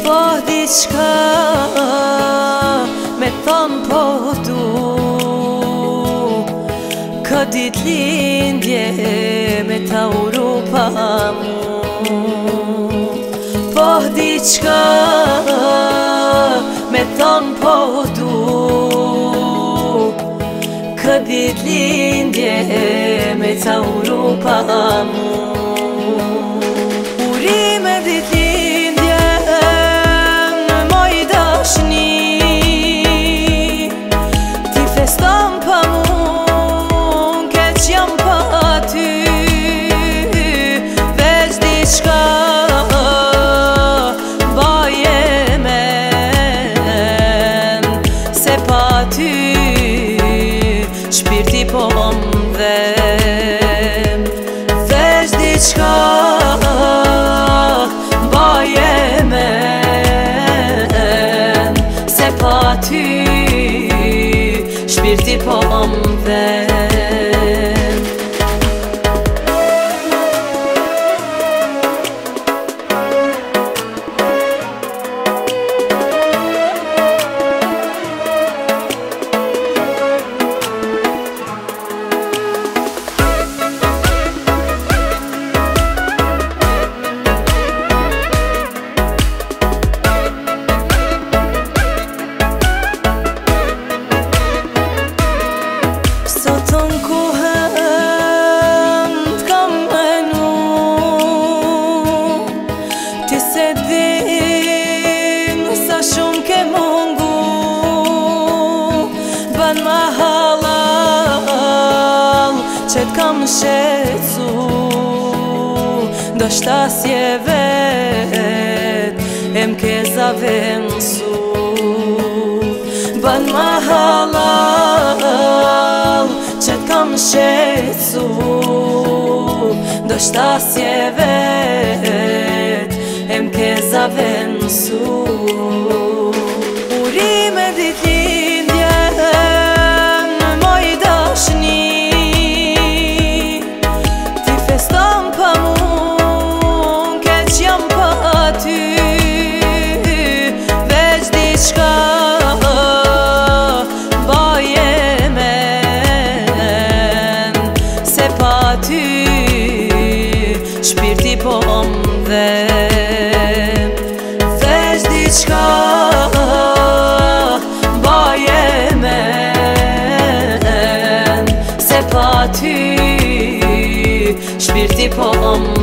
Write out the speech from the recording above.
Po diçka me thon po du, ka dit lindje me ta uru pa mu. Po diçka me thon po du, ka dit lindje me ta uru pa mu. Urime dit lindje moj dashni, ti feston pa mu, keq jam pa ty. Veç diçka baje men, se pa ty shpirti po m'dhem. Veç diçka baje men, se pa ty shpirti po m'dhem. Ma halal që t'kam shetsu, do shta s'je vet e m'ke zavensu. Ban ma halal që t'kam shetsu, do shta s'je vet e m'ke zavensu. Urime dit lindje moj dashni, ti feston pa mu, keq jam pa ty. Veç diçka baje men, se pa ty shpirti po m'dhem. Veç diçka baje men, se pa ty shpirti po m'dhem.